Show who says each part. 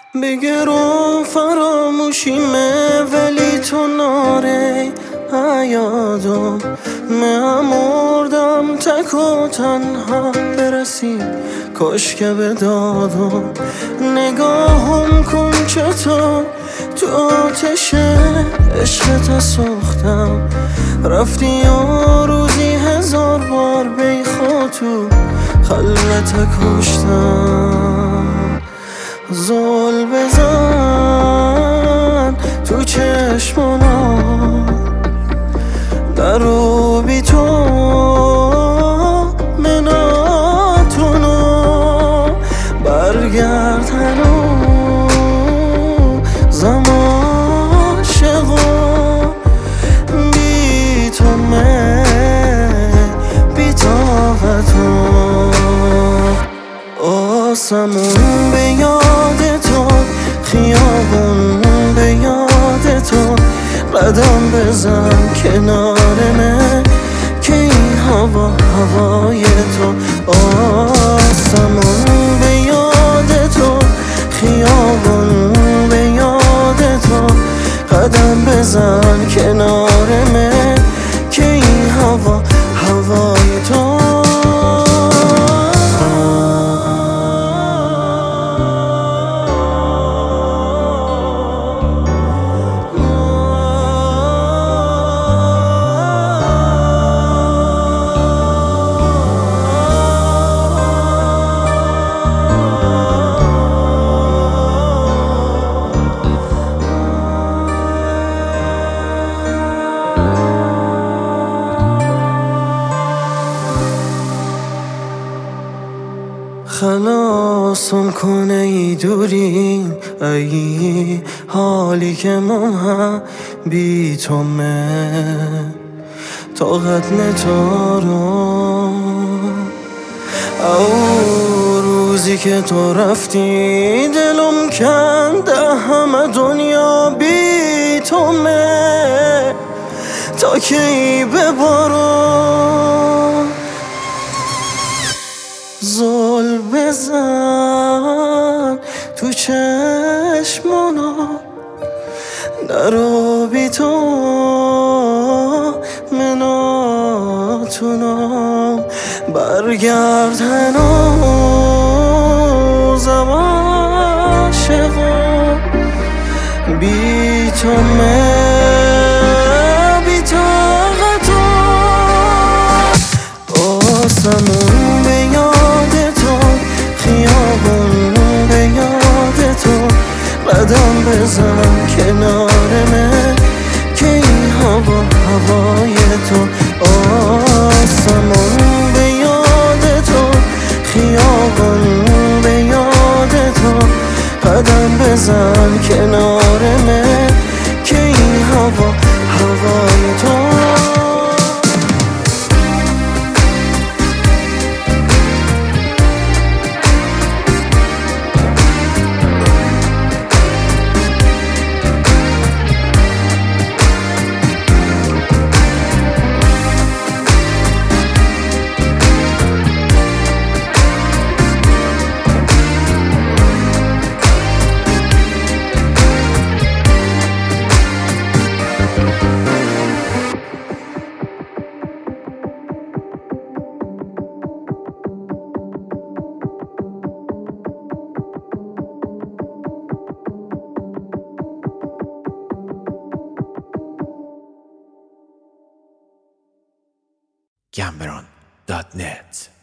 Speaker 1: بگرم فراموشیمه ولی تو ناره یادم مردم تک و تنها برسی کاش که به دادم نگاهم کن چطور تو آتش عشقت سوختم رفتی و روزی 1000 بار بی خاطر خلوت کشتم زل بزن تو چشمانا درو بی تو مناتونو برگرد هنو زمان شغو بی تو بی طاقتو آسمون به یاد تو خیابون به یاد تو قدم بزن کنار من که این هوا هوای تو آسمون به یاد تو خیابون به یاد تو قدم بزن کنار من که این هوا هوای تو خلاصم کنه ای دوری ای حالی که من بی تو طاقت ندارم او روزی که تو رفتی دلم کنده همه دنیا بی تو تا کی ببارم زل بزن تو چشمانا درو بی تو مناتونم برگرد هنوز عاشقم بی تو بی طاقتو آسمون به یاد تو خیابون به یاد تو قدم بزن کنار من که این هوا هوای تو آسمون به یاد تو خیابون به یاد تو قدم بزن کنار من که این هوا هوای تو
Speaker 2: Gambron.net